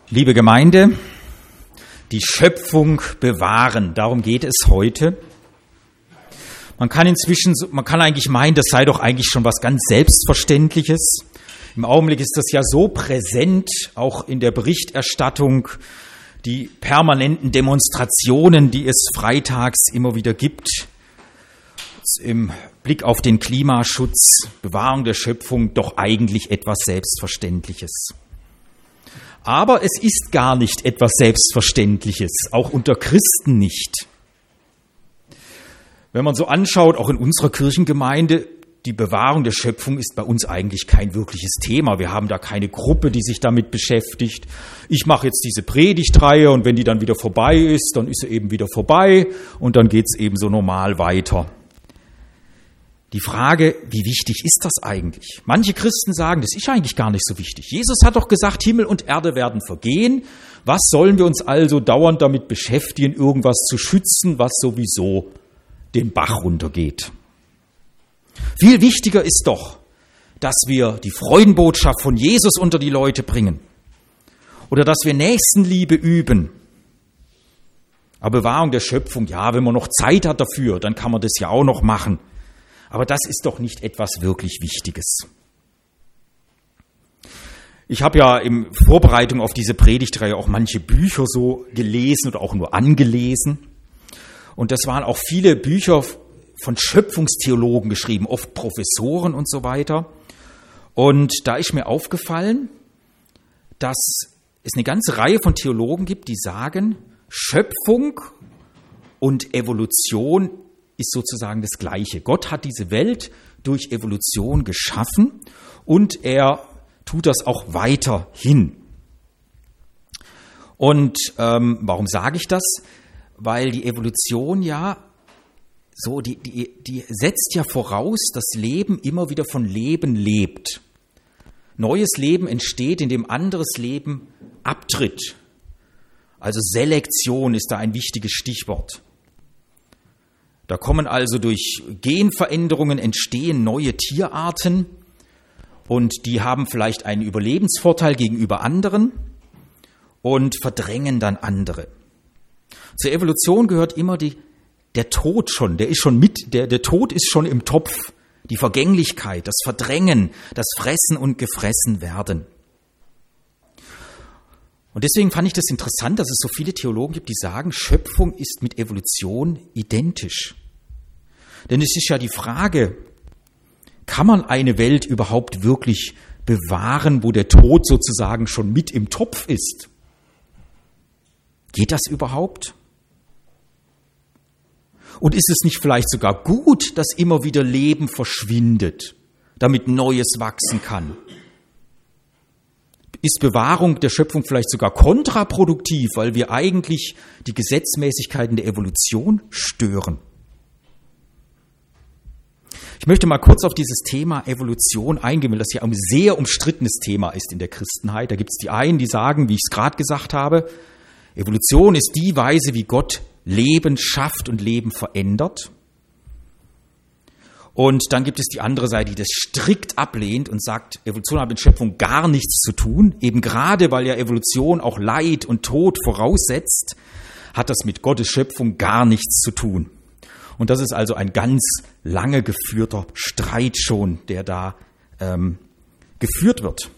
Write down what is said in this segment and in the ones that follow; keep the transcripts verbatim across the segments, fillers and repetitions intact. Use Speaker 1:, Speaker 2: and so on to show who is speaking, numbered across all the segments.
Speaker 1: Liebe Gemeinde, die Schöpfung bewahren, darum geht es heute. Man kann inzwischen, man kann eigentlich meinen, das sei doch eigentlich schon was ganz Selbstverständliches. Im Augenblick ist das ja so präsent, auch in der Berichterstattung, die permanenten Demonstrationen, die es freitags immer wieder gibt, im Blick auf den Klimaschutz, Bewahrung der Schöpfung, doch eigentlich etwas Selbstverständliches. Aber es ist gar nicht etwas Selbstverständliches, auch unter Christen nicht. Wenn man so anschaut, auch in unserer Kirchengemeinde, die Bewahrung der Schöpfung ist bei uns eigentlich kein wirkliches Thema. Wir haben da keine Gruppe, die sich damit beschäftigt. Ich mache jetzt diese Predigtreihe und wenn die dann wieder vorbei ist, dann ist sie eben wieder vorbei und dann geht es eben so normal weiter. Die Frage, wie wichtig ist das eigentlich? Manche Christen sagen, das ist eigentlich gar nicht so wichtig. Jesus hat doch gesagt, Himmel und Erde werden vergehen. Was sollen wir uns also dauernd damit beschäftigen, irgendwas zu schützen, was sowieso den Bach runtergeht? Viel wichtiger ist doch, dass wir die Freudenbotschaft von Jesus unter die Leute bringen oder dass wir Nächstenliebe üben. Aber Bewahrung der Schöpfung, ja, wenn man noch Zeit hat dafür, dann kann man das ja auch noch machen. Aber das ist doch nicht etwas wirklich Wichtiges. Ich habe ja in Vorbereitung auf diese Predigtreihe auch manche Bücher so gelesen oder auch nur angelesen. Und das waren auch viele Bücher von Schöpfungstheologen geschrieben, oft Professoren und so weiter. Und da ist mir aufgefallen, dass es eine ganze Reihe von Theologen gibt, die sagen, Schöpfung und Evolution ist sozusagen das Gleiche. Gott hat diese Welt durch Evolution geschaffen und er tut das auch weiterhin. Und ähm, warum sage ich das? Weil die Evolution ja so, die, die, die setzt ja voraus, dass Leben immer wieder von Leben lebt. Neues Leben entsteht, indem anderes Leben abtritt. Also Selektion ist da ein wichtiges Stichwort. Da kommen also durch Genveränderungen entstehen neue Tierarten und die haben vielleicht einen Überlebensvorteil gegenüber anderen und verdrängen dann andere. Zur Evolution gehört immer die, der Tod schon, der ist schon mit, der, der Tod ist schon im Topf, die Vergänglichkeit, das Verdrängen, das Fressen und gefressen werden. Und deswegen fand ich das interessant, dass es so viele Theologen gibt, die sagen, Schöpfung ist mit Evolution identisch. Denn es ist ja die Frage, kann man eine Welt überhaupt wirklich bewahren, wo der Tod sozusagen schon mit im Topf ist? Geht das überhaupt? Und ist es nicht vielleicht sogar gut, dass immer wieder Leben verschwindet, damit Neues wachsen kann? Ist Bewahrung der Schöpfung vielleicht sogar kontraproduktiv, weil wir eigentlich die Gesetzmäßigkeiten der Evolution stören? Ich möchte mal kurz auf dieses Thema Evolution eingehen, weil das ja ein sehr umstrittenes Thema ist in der Christenheit. Da gibt es die einen, die sagen, wie ich es gerade gesagt habe, Evolution ist die Weise, wie Gott Leben schafft und Leben verändert. Und dann gibt es die andere Seite, die das strikt ablehnt und sagt, Evolution hat mit Schöpfung gar nichts zu tun. Eben gerade, weil ja Evolution auch Leid und Tod voraussetzt, hat das mit Gottes Schöpfung gar nichts zu tun. Und das ist also ein ganz lange geführter Streit schon, der da ähm, geführt wird.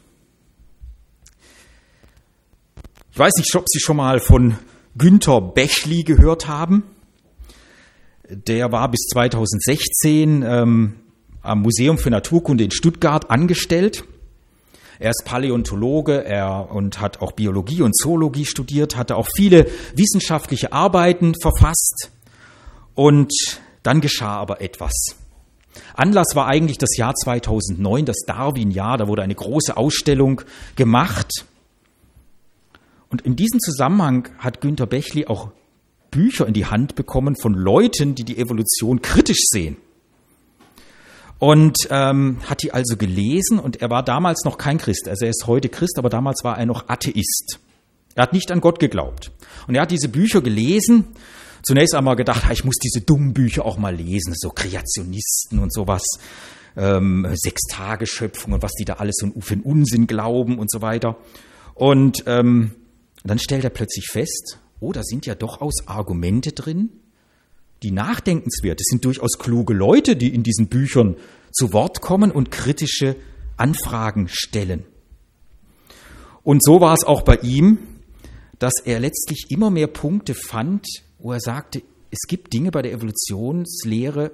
Speaker 1: Ich weiß nicht, ob Sie schon mal von Günter Bechly gehört haben. Der war bis zweitausendsechzehn ähm, am Museum für Naturkunde in Stuttgart angestellt. Er ist Paläontologe er, und hat auch Biologie und Zoologie studiert, hatte auch viele wissenschaftliche Arbeiten verfasst. Und dann geschah aber etwas. Anlass war eigentlich das Jahr zweitausendneun, das Darwin-Jahr. Da wurde eine große Ausstellung gemacht. Und in diesem Zusammenhang hat Günter Bechly auch Bücher in die Hand bekommen von Leuten, die die Evolution kritisch sehen. Und ähm, hat die also gelesen und er war damals noch kein Christ. Also er ist heute Christ, aber damals war er noch Atheist. Er hat nicht an Gott geglaubt. Und er hat diese Bücher gelesen. Zunächst einmal gedacht, ich muss diese dummen Bücher auch mal lesen, so Kreationisten und sowas, ähm, Sechstageschöpfung und was die da alles so für einen Unsinn glauben und so weiter. Und ähm, Und dann stellt er plötzlich fest, oh, da sind ja durchaus Argumente drin, die nachdenkenswert. Es sind durchaus kluge Leute, die in diesen Büchern zu Wort kommen und kritische Anfragen stellen. Und so war es auch bei ihm, dass er letztlich immer mehr Punkte fand, wo er sagte, es gibt Dinge bei der Evolutionslehre,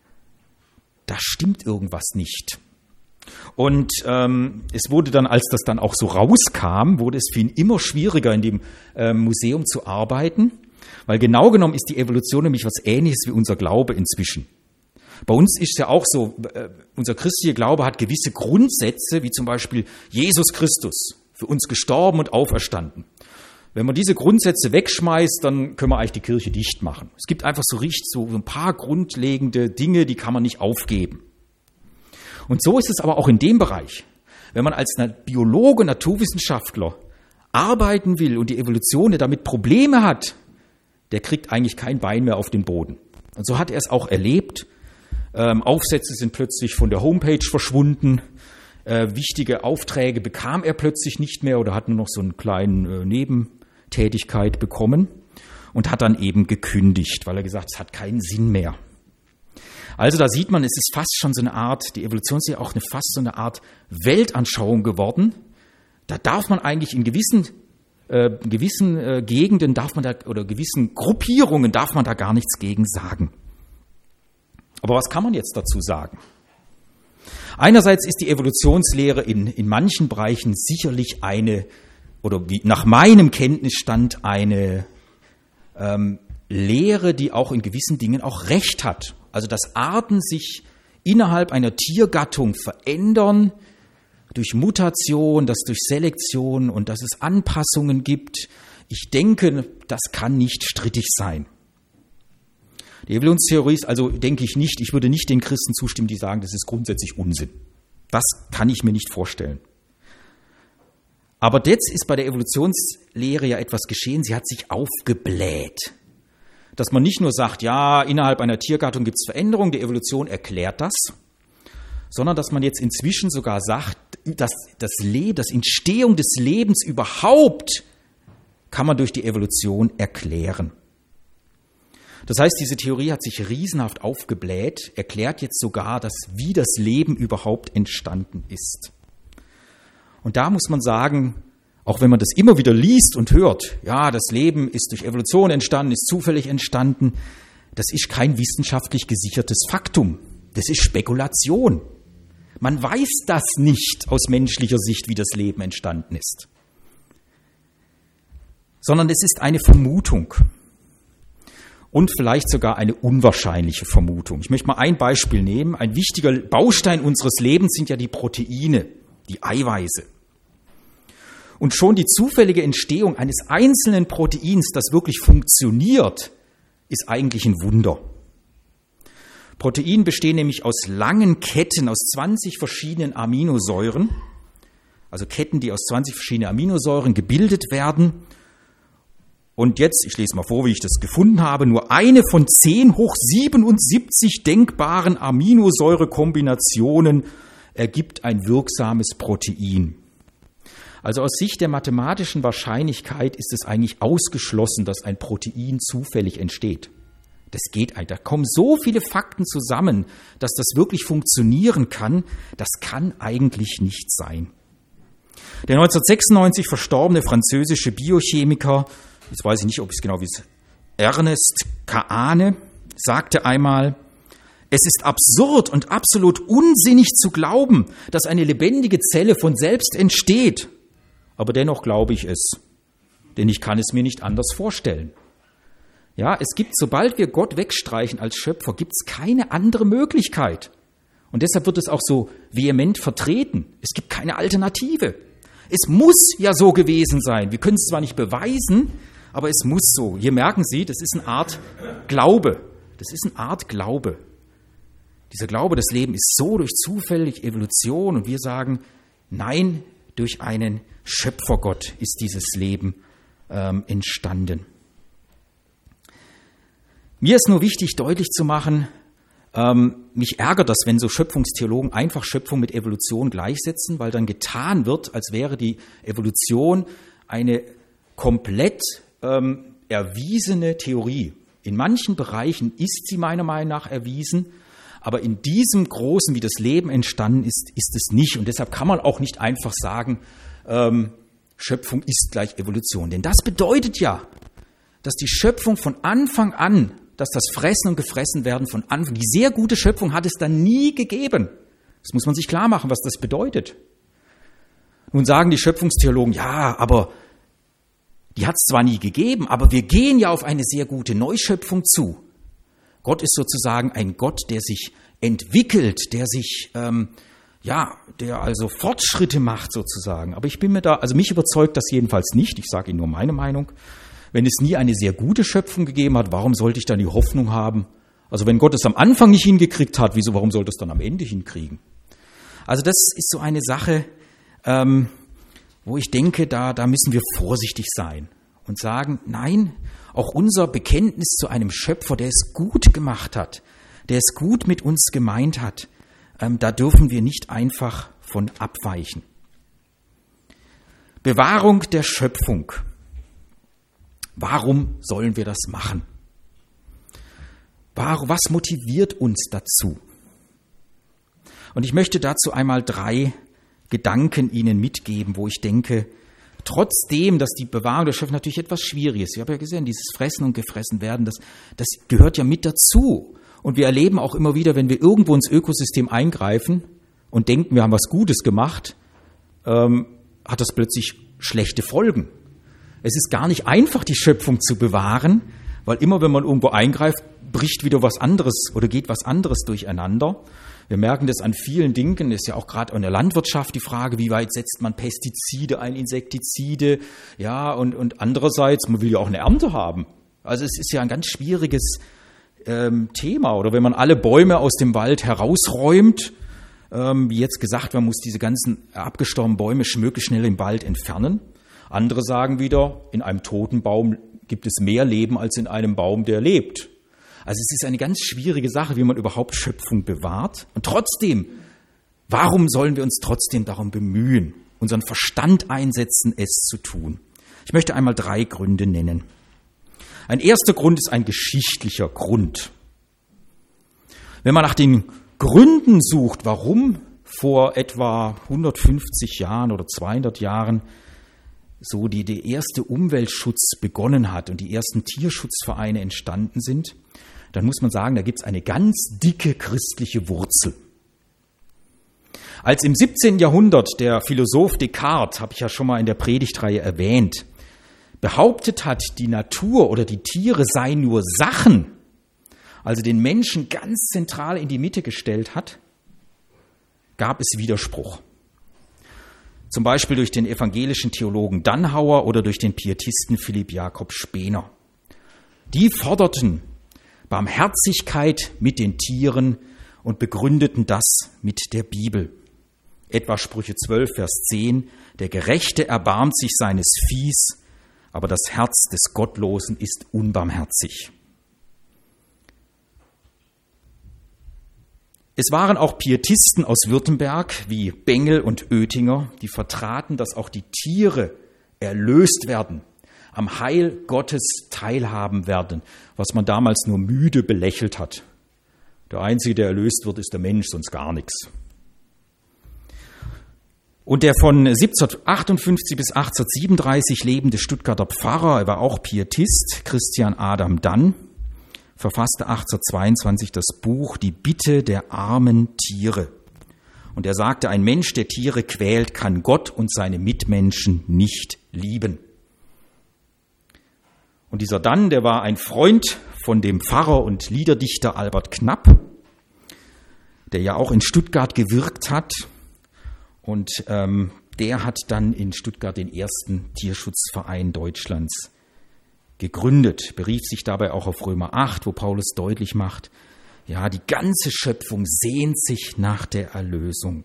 Speaker 1: da stimmt irgendwas nicht. Und ähm, es wurde dann, als das dann auch so rauskam, wurde es für ihn immer schwieriger, in dem äh, Museum zu arbeiten, weil genau genommen ist die Evolution nämlich was Ähnliches wie unser Glaube inzwischen. Bei uns ist ja auch so, äh, unser christlicher Glaube hat gewisse Grundsätze, wie zum Beispiel Jesus Christus, für uns gestorben und auferstanden. Wenn man diese Grundsätze wegschmeißt, dann können wir eigentlich die Kirche dicht machen. Es gibt einfach so richtig so ein paar grundlegende Dinge, die kann man nicht aufgeben. Und so ist es aber auch in dem Bereich. Wenn man als Biologe, Naturwissenschaftler arbeiten will und die Evolution damit Probleme hat, der kriegt eigentlich kein Bein mehr auf den Boden. Und so hat er es auch erlebt. Ähm, Aufsätze sind plötzlich von der Homepage verschwunden. Äh, wichtige Aufträge bekam er plötzlich nicht mehr oder hat nur noch so einen kleinen äh, Nebentätigkeit bekommen und hat dann eben gekündigt, weil er gesagt hat, es hat keinen Sinn mehr. Also da sieht man, es ist fast schon so eine Art, die Evolution ist ja auch eine, fast so eine Art Weltanschauung geworden. Da darf man eigentlich in gewissen, äh, gewissen äh, Gegenden darf man da, oder gewissen Gruppierungen darf man da gar nichts gegen sagen. Aber was kann man jetzt dazu sagen? Einerseits ist die Evolutionslehre in, in manchen Bereichen sicherlich eine, oder wie nach meinem Kenntnisstand eine ähm, Lehre, die auch in gewissen Dingen auch Recht hat. Also dass Arten sich innerhalb einer Tiergattung verändern durch Mutation, dass durch Selektion und dass es Anpassungen gibt. Ich denke, das kann nicht strittig sein. Die Evolutionstheorie ist also, denke ich nicht, ich würde nicht den Christen zustimmen, die sagen, das ist grundsätzlich Unsinn. Das kann ich mir nicht vorstellen. Aber jetzt ist bei der Evolutionslehre ja etwas geschehen, sie hat sich aufgebläht. Dass man nicht nur sagt, ja, innerhalb einer Tiergattung gibt es Veränderungen, die Evolution erklärt das, sondern dass man jetzt inzwischen sogar sagt, dass das Leben, das Entstehung des Lebens überhaupt kann man durch die Evolution erklären. Das heißt, diese Theorie hat sich riesenhaft aufgebläht, erklärt jetzt sogar, dass wie das Leben überhaupt entstanden ist. Und da muss man sagen, auch wenn man das immer wieder liest und hört, ja, das Leben ist durch Evolution entstanden, ist zufällig entstanden, das ist kein wissenschaftlich gesichertes Faktum. Das ist Spekulation. Man weiß das nicht aus menschlicher Sicht, wie das Leben entstanden ist. Sondern es ist eine Vermutung. Und vielleicht sogar eine unwahrscheinliche Vermutung. Ich möchte mal ein Beispiel nehmen. Ein wichtiger Baustein unseres Lebens sind ja die Proteine, die Eiweiße. Und schon die zufällige Entstehung eines einzelnen Proteins, das wirklich funktioniert, ist eigentlich ein Wunder. Proteine bestehen nämlich aus langen Ketten, aus zwanzig verschiedenen Aminosäuren, also Ketten, die aus zwanzig verschiedenen Aminosäuren gebildet werden. Und jetzt, ich lese mal vor, wie ich das gefunden habe, nur eine von zehn hoch siebenundsiebzig denkbaren Aminosäurekombinationen ergibt ein wirksames Protein. Also aus Sicht der mathematischen Wahrscheinlichkeit ist es eigentlich ausgeschlossen, dass ein Protein zufällig entsteht. Das geht eigentlich. Da kommen so viele Fakten zusammen, dass das wirklich funktionieren kann. Das kann eigentlich nicht sein. Der neunzehnhundertsechsundneunzig verstorbene französische Biochemiker, jetzt weiß ich nicht, ob ich es genau weiß, Ernest Kahane, sagte einmal, es ist absurd und absolut unsinnig zu glauben, dass eine lebendige Zelle von selbst entsteht. Aber dennoch glaube ich es, denn ich kann es mir nicht anders vorstellen. Ja, es gibt, sobald wir Gott wegstreichen als Schöpfer, gibt es keine andere Möglichkeit. Und deshalb wird es auch so vehement vertreten. Es gibt keine Alternative. Es muss ja so gewesen sein. Wir können es zwar nicht beweisen, aber es muss so. Hier merken Sie, das ist eine Art Glaube. Das ist eine Art Glaube. Dieser Glaube, das Leben ist so durch zufällig Evolution und wir sagen, nein, durch einen Schöpfergott ist dieses Leben ähm, entstanden. Mir ist nur wichtig, deutlich zu machen, ähm, mich ärgert das, wenn so Schöpfungstheologen einfach Schöpfung mit Evolution gleichsetzen, weil dann getan wird, als wäre die Evolution eine komplett ähm, erwiesene Theorie. In manchen Bereichen ist sie meiner Meinung nach erwiesen, aber in diesem Großen, wie das Leben entstanden ist, ist es nicht. Und deshalb kann man auch nicht einfach sagen, ähm, Schöpfung ist gleich Evolution. Denn das bedeutet ja, dass die Schöpfung von Anfang an, dass das Fressen und Gefressen werden von Anfang, die sehr gute Schöpfung hat es dann nie gegeben. Das muss man sich klar machen, was das bedeutet. Nun sagen die Schöpfungstheologen, ja, aber die hat es zwar nie gegeben, aber wir gehen ja auf eine sehr gute Neuschöpfung zu. Gott ist sozusagen ein Gott, der sich entwickelt, der sich, ähm, ja, der also Fortschritte macht sozusagen. Aber ich bin mir da, also mich überzeugt das jedenfalls nicht. Ich sage Ihnen nur meine Meinung. Wenn es nie eine sehr gute Schöpfung gegeben hat, warum sollte ich dann die Hoffnung haben? Also wenn Gott es am Anfang nicht hingekriegt hat, wieso, warum sollte es dann am Ende hinkriegen? Also das ist so eine Sache, ähm, wo ich denke, da, da müssen wir vorsichtig sein und sagen, nein, auch unser Bekenntnis zu einem Schöpfer, der es gut gemacht hat, der es gut mit uns gemeint hat, ähm, da dürfen wir nicht einfach von abweichen. Bewahrung der Schöpfung. Warum sollen wir das machen? Was motiviert uns dazu? Und ich möchte dazu einmal drei Gedanken Ihnen mitgeben, wo ich denke, trotzdem, dass die Bewahrung der Schöpfung natürlich etwas schwierig ist. Ich habe ja gesehen, dieses Fressen und Gefressen werden, das, das gehört ja mit dazu. Und wir erleben auch immer wieder, wenn wir irgendwo ins Ökosystem eingreifen und denken, wir haben was Gutes gemacht, ähm, hat das plötzlich schlechte Folgen. Es ist gar nicht einfach, die Schöpfung zu bewahren, weil immer, wenn man irgendwo eingreift, bricht wieder was anderes oder geht was anderes durcheinander. Wir merken das an vielen Dingen, das ist ja auch gerade in der Landwirtschaft die Frage, wie weit setzt man Pestizide ein, Insektizide, ja, und, und andererseits, man will ja auch eine Ernte haben. Also es ist ja ein ganz schwieriges ähm, Thema. Oder wenn man alle Bäume aus dem Wald herausräumt, ähm, wie jetzt gesagt, man muss diese ganzen abgestorbenen Bäume möglichst schnell im Wald entfernen. Andere sagen wieder, in einem toten Baum gibt es mehr Leben als in einem Baum, der lebt. Also es ist eine ganz schwierige Sache, wie man überhaupt Schöpfung bewahrt. Und trotzdem, warum sollen wir uns trotzdem darum bemühen, unseren Verstand einsetzen, es zu tun? Ich möchte einmal drei Gründe nennen. Ein erster Grund ist ein geschichtlicher Grund. Wenn man nach den Gründen sucht, warum vor etwa hundertfünfzig Jahren oder zweihundert Jahren so die, der erste Umweltschutz begonnen hat und die ersten Tierschutzvereine entstanden sind, dann muss man sagen, da gibt es eine ganz dicke christliche Wurzel. Als im siebzehnten Jahrhundert der Philosoph Descartes, habe ich ja schon mal in der Predigtreihe erwähnt, behauptet hat, die Natur oder die Tiere seien nur Sachen, also den Menschen ganz zentral in die Mitte gestellt hat, gab es Widerspruch. Zum Beispiel durch den evangelischen Theologen Dannhauer oder durch den Pietisten Philipp Jakob Spener. Die forderten Barmherzigkeit mit den Tieren und begründeten das mit der Bibel. Etwa Sprüche zwölf, Vers zehn, der Gerechte erbarmt sich seines Viehs, aber das Herz des Gottlosen ist unbarmherzig. Es waren auch Pietisten aus Württemberg wie Bengel und Oettinger, die vertraten, dass auch die Tiere erlöst werden, am Heil Gottes teilhaben werden, was man damals nur müde belächelt hat. Der Einzige, der erlöst wird, ist der Mensch, sonst gar nichts. Und der von siebzehnhundertachtundfünfzig bis achtzehnhundertsiebenunddreißig lebende Stuttgarter Pfarrer, er war auch Pietist, Christian Adam Dann, verfasste achtzehnhundertzweiundzwanzig das Buch Die Bitte der armen Tiere. Und er sagte, ein Mensch, der Tiere quält, kann Gott und seine Mitmenschen nicht lieben. Und dieser Dann, der war ein Freund von dem Pfarrer und Liederdichter Albert Knapp, der ja auch in Stuttgart gewirkt hat. Und ähm, der hat dann in Stuttgart den ersten Tierschutzverein Deutschlands gegründet, berief sich dabei auch auf Römer acht, wo Paulus deutlich macht, ja, die ganze Schöpfung sehnt sich nach der Erlösung.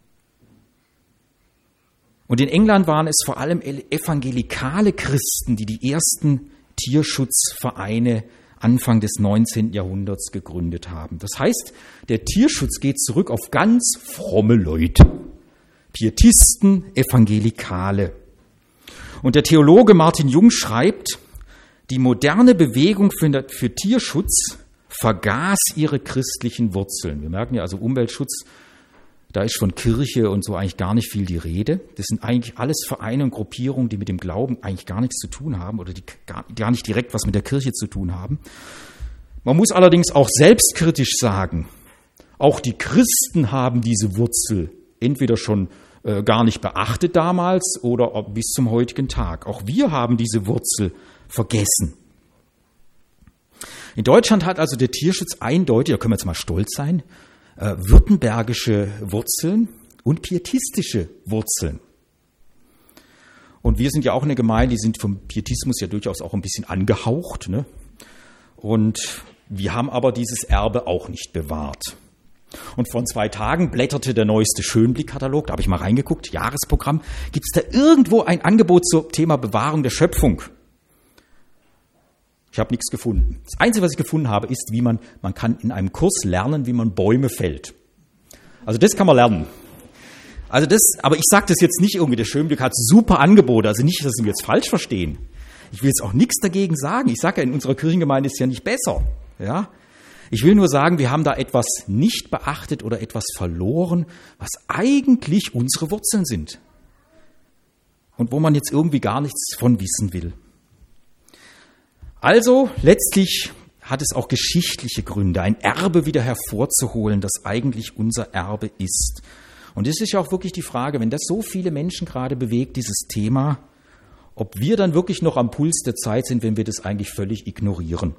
Speaker 1: Und in England waren es vor allem evangelikale Christen, die die ersten Tierschutzvereine Anfang des neunzehnten Jahrhunderts gegründet haben. Das heißt, der Tierschutz geht zurück auf ganz fromme Leute, Pietisten, Evangelikale. Und der Theologe Martin Jung schreibt, die moderne Bewegung für, für Tierschutz vergaß ihre christlichen Wurzeln. Wir merken ja also Umweltschutz, da ist von Kirche und so eigentlich gar nicht viel die Rede. Das sind eigentlich alles Vereine und Gruppierungen, die mit dem Glauben eigentlich gar nichts zu tun haben oder die gar, gar nicht direkt was mit der Kirche zu tun haben. Man muss allerdings auch selbstkritisch sagen, auch die Christen haben diese Wurzel entweder schon äh, gar nicht beachtet damals oder bis zum heutigen Tag. Auch wir haben diese Wurzel vergessen. In Deutschland hat also der Tierschutz eindeutig, da können wir jetzt mal stolz sein, äh, württembergische Wurzeln und pietistische Wurzeln. Und wir sind ja auch eine Gemeinde, die sind vom Pietismus ja durchaus auch ein bisschen angehaucht, ne? Und wir haben aber dieses Erbe auch nicht bewahrt. Und vor zwei Tagen blätterte der neueste Schönblick-Katalog, da habe ich mal reingeguckt, Jahresprogramm. Gibt es da irgendwo ein Angebot zum Thema Bewahrung der Schöpfung? Ich habe nichts gefunden. Das Einzige, was ich gefunden habe, ist, wie man, man kann in einem Kurs lernen, wie man Bäume fällt. Also das kann man lernen. Also das, aber ich sage das jetzt nicht irgendwie, der Schönblick hat super Angebote, also nicht, dass Sie mich jetzt falsch verstehen. Ich will jetzt auch nichts dagegen sagen. Ich sage ja, in unserer Kirchengemeinde ist es ja nicht besser. Ja? Ich will nur sagen, wir haben da etwas nicht beachtet oder etwas verloren, was eigentlich unsere Wurzeln sind. Und wo man jetzt irgendwie gar nichts von wissen will. Also letztlich hat es auch geschichtliche Gründe, ein Erbe wieder hervorzuholen, das eigentlich unser Erbe ist. Und es ist ja auch wirklich die Frage, wenn das so viele Menschen gerade bewegt, dieses Thema, ob wir dann wirklich noch am Puls der Zeit sind, wenn wir das eigentlich völlig ignorieren.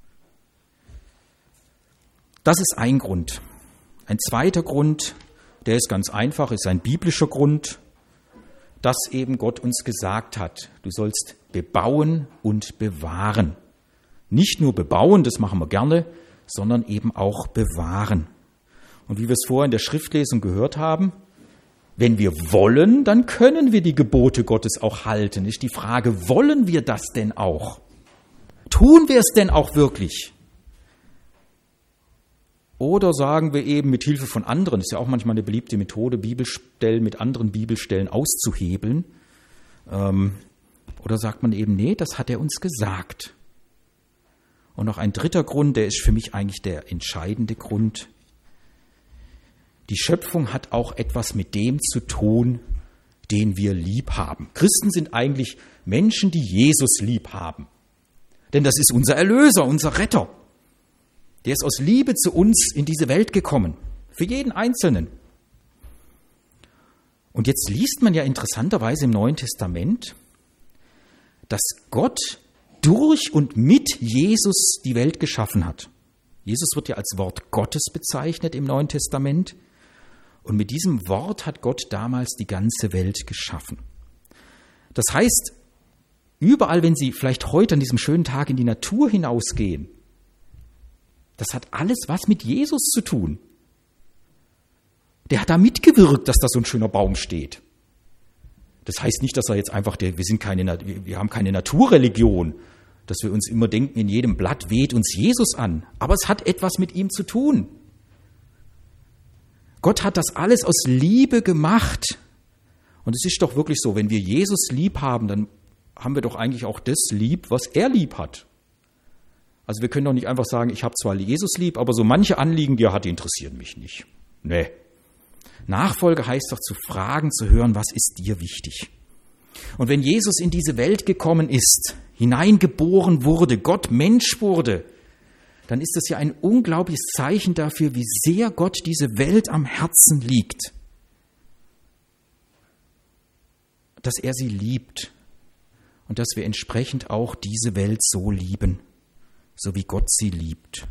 Speaker 1: Das ist ein Grund. Ein zweiter Grund, der ist ganz einfach, ist ein biblischer Grund, dass eben Gott uns gesagt hat, du sollst bebauen und bewahren. Nicht nur bebauen, das machen wir gerne, sondern eben auch bewahren. Und wie wir es vorher in der Schriftlesung gehört haben, wenn wir wollen, dann können wir die Gebote Gottes auch halten. Ist die Frage, wollen wir das denn auch? Tun wir es denn auch wirklich? Oder sagen wir eben mit Hilfe von anderen, das ist ja auch manchmal eine beliebte Methode, Bibelstellen mit anderen Bibelstellen auszuhebeln. Ähm, oder sagt man eben, nee, das hat er uns gesagt. Und noch ein dritter Grund, der ist für mich eigentlich der entscheidende Grund. Die Schöpfung hat auch etwas mit dem zu tun, den wir lieb haben. Christen sind eigentlich Menschen, die Jesus lieb haben. Denn das ist unser Erlöser, unser Retter. Der ist aus Liebe zu uns in diese Welt gekommen. Für jeden Einzelnen. Und jetzt liest man ja interessanterweise im Neuen Testament, dass Gott durch und mit Jesus die Welt geschaffen hat. Jesus wird ja als Wort Gottes bezeichnet im Neuen Testament. Und mit diesem Wort hat Gott damals die ganze Welt geschaffen. Das heißt, überall, wenn Sie vielleicht heute an diesem schönen Tag in die Natur hinausgehen, das hat alles was mit Jesus zu tun. Der hat da mitgewirkt, dass da so ein schöner Baum steht. Das heißt nicht, dass er jetzt einfach, der, wir sind keine, wir haben keine Naturreligion, dass wir uns immer denken, in jedem Blatt weht uns Jesus an. Aber es hat etwas mit ihm zu tun. Gott hat das alles aus Liebe gemacht. Und es ist doch wirklich so, wenn wir Jesus lieb haben, dann haben wir doch eigentlich auch das lieb, was er lieb hat. Also wir können doch nicht einfach sagen, ich habe zwar Jesus lieb, aber so manche Anliegen, die er hat, die interessieren mich nicht. Nee. Nachfolge heißt doch zu fragen, zu hören, was ist dir wichtig? Und wenn Jesus in diese Welt gekommen ist, hineingeboren wurde, Gott Mensch wurde, dann ist das ja ein unglaubliches Zeichen dafür, wie sehr Gott diese Welt am Herzen liegt. Dass er sie liebt und dass wir entsprechend auch diese Welt so lieben, so wie Gott sie liebt.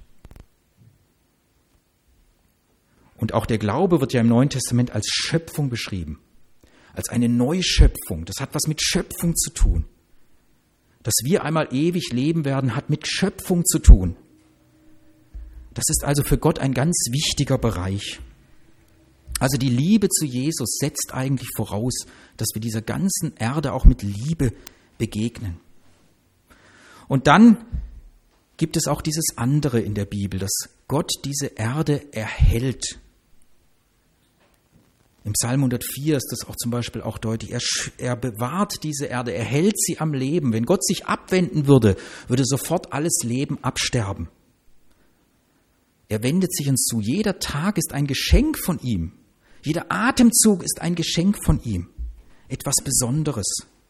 Speaker 1: Und auch der Glaube wird ja im Neuen Testament als Schöpfung beschrieben, als eine Neuschöpfung. Das hat was mit Schöpfung zu tun. Dass wir einmal ewig leben werden, hat mit Schöpfung zu tun. Das ist also für Gott ein ganz wichtiger Bereich. Also die Liebe zu Jesus setzt eigentlich voraus, dass wir dieser ganzen Erde auch mit Liebe begegnen. Und dann gibt es auch dieses andere in der Bibel, dass Gott diese Erde erhält. Im Psalm hundertvier ist das auch zum Beispiel auch deutlich. Er, er bewahrt diese Erde, er hält sie am Leben. Wenn Gott sich abwenden würde, würde sofort alles Leben absterben. Er wendet sich uns zu. Jeder Tag ist ein Geschenk von ihm. Jeder Atemzug ist ein Geschenk von ihm. Etwas Besonderes.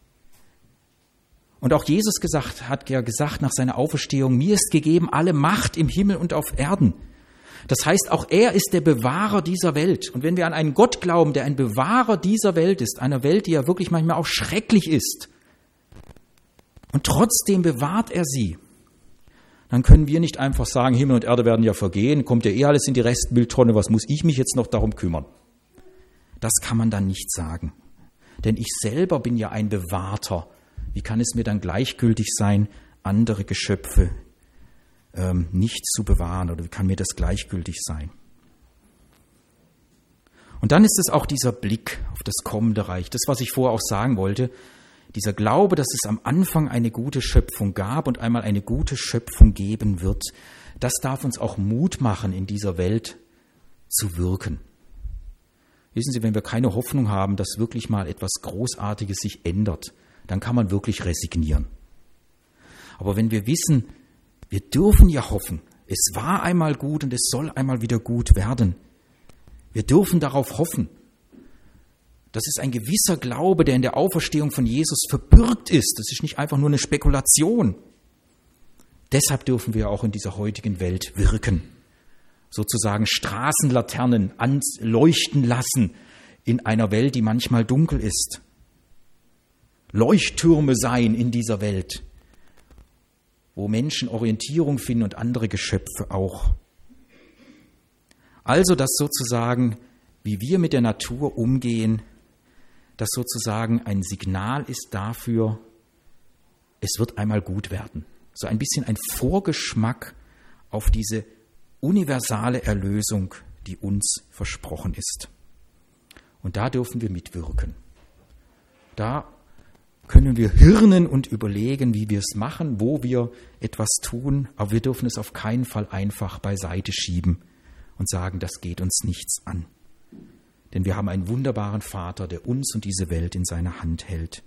Speaker 1: Und auch Jesus gesagt, hat ja gesagt nach seiner Auferstehung, mir ist gegeben alle Macht im Himmel und auf Erden. Das heißt, auch er ist der Bewahrer dieser Welt. Und wenn wir an einen Gott glauben, der ein Bewahrer dieser Welt ist, einer Welt, die ja wirklich manchmal auch schrecklich ist, und trotzdem bewahrt er sie, dann können wir nicht einfach sagen, Himmel und Erde werden ja vergehen, kommt ja eh alles in die Restmülltonne, was muss ich mich jetzt noch darum kümmern? Das kann man dann nicht sagen. Denn ich selber bin ja ein Bewahrter. Wie kann es mir dann gleichgültig sein, andere Geschöpfe ähm, nicht zu bewahren? Oder wie kann mir das gleichgültig sein? Und dann ist es auch dieser Blick auf das kommende Reich. Das, was ich vorher auch sagen wollte. Dieser Glaube, dass es am Anfang eine gute Schöpfung gab und einmal eine gute Schöpfung geben wird, das darf uns auch Mut machen, in dieser Welt zu wirken. Wissen Sie, wenn wir keine Hoffnung haben, dass wirklich mal etwas Großartiges sich ändert, dann kann man wirklich resignieren. Aber wenn wir wissen, wir dürfen ja hoffen, es war einmal gut und es soll einmal wieder gut werden, wir dürfen darauf hoffen. Das ist ein gewisser Glaube, der in der Auferstehung von Jesus verbürgt ist. Das ist nicht einfach nur eine Spekulation. Deshalb dürfen wir auch in dieser heutigen Welt wirken. Sozusagen Straßenlaternen anleuchten lassen in einer Welt, die manchmal dunkel ist. Leuchttürme sein in dieser Welt, wo Menschen Orientierung finden und andere Geschöpfe auch. Also, dass sozusagen, wie wir mit der Natur umgehen, das sozusagen ein Signal ist dafür, es wird einmal gut werden. So ein bisschen ein Vorgeschmack auf diese universale Erlösung, die uns versprochen ist. Und da dürfen wir mitwirken. Da können wir hirnen und überlegen, wie wir es machen, wo wir etwas tun, aber wir dürfen es auf keinen Fall einfach beiseite schieben und sagen, das geht uns nichts an. Denn wir haben einen wunderbaren Vater, der uns und diese Welt in seiner Hand hält.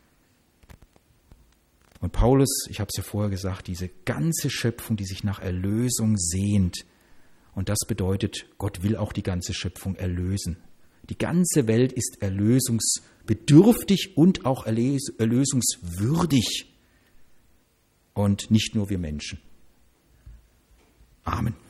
Speaker 1: Und Paulus, ich habe es ja vorher gesagt, diese ganze Schöpfung, die sich nach Erlösung sehnt. Und das bedeutet, Gott will auch die ganze Schöpfung erlösen. Die ganze Welt ist erlösungsbedürftig und auch erlösungswürdig. Und nicht nur wir Menschen. Amen.